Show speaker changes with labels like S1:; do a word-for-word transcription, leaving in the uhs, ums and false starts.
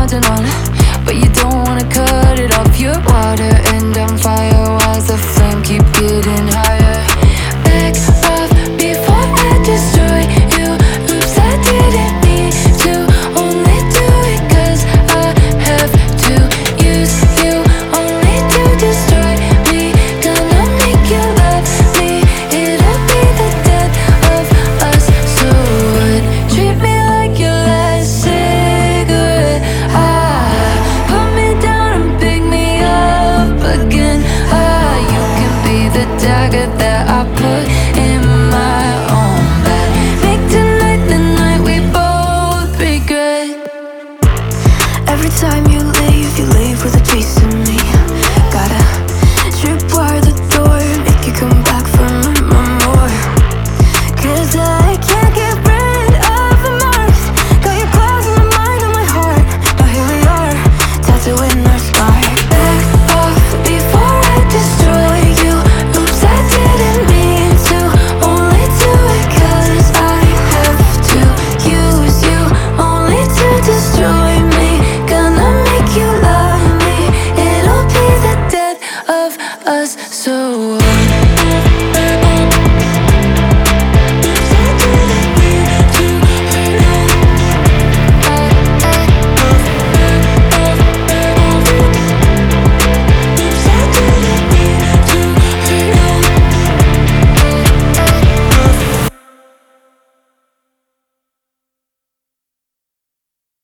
S1: mountain on, but you don't wanna cut it off. You're water and I'm fire. Why's the flame keep getting higher? Back off before I destroy you. Oops, I didn't mean to. Only do it cause I have to use you. Only to destroy me. Gonna make you love me. It'll be the death of us. So what? Treat me like your last cigarette. Ah, put me down and pick me up again. Ah, you can be the dagger that I put in my own back. Make tonight the night we both regret.
S2: Every time you leave, you leave